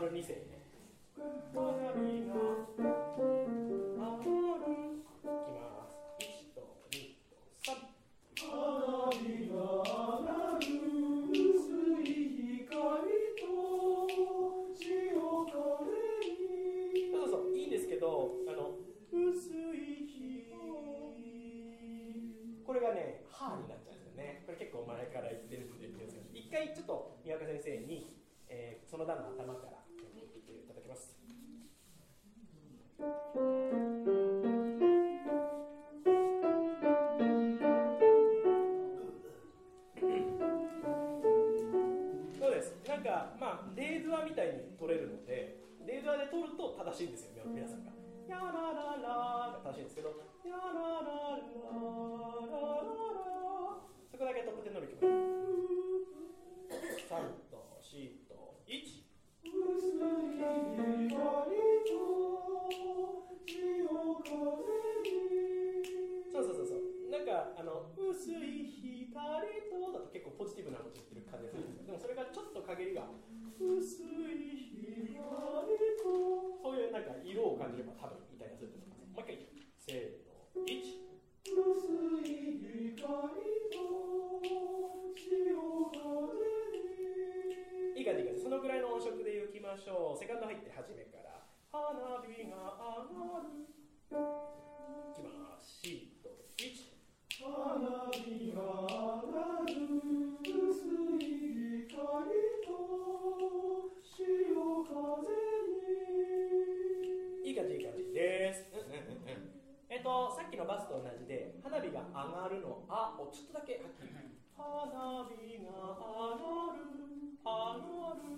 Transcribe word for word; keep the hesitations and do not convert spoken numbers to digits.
るにせいね。花火が上がる。いきます。いちとにとさん。 花火が上がる。薄い光と潮風に。 そうそうそう、いいんですけど、あの薄い日、これがね、ハーになっちゃうんですよね。これ結構前から言ってるんで、一回ちょっと宮岡先生に、えー、その段の頭から言っていただきます。そうです。なんかまあレードアみたいに取れるので、レードアで取ると正しいんですよ、皆さんが。やらららが正しいんですけど、やらららららそこだけトップテンの力まで。さんとしといち。 薄い光と潮風に。 そうそうそうそう。なんかあの薄い光とだと結構ポジティブなこと言ってる感じがするんですけど、でもそれがちょっと陰りが薄い光と、そういうなんか色を感じれば多分いたりすると思います。もう一回せーのいち。 薄い光と潮風に。 いい感じいい感じ。そのぐらいの音色でいきましょう。セカンド入って初めから花火が上がる。いきます。しといち。 花火が上がる。薄い光と潮風に。 いい感じいい感じです。うんうんうんうん。えっとさっきのバスと同じで、花火が上がるのあをちょっとだけはっきり。花火が上がる上がる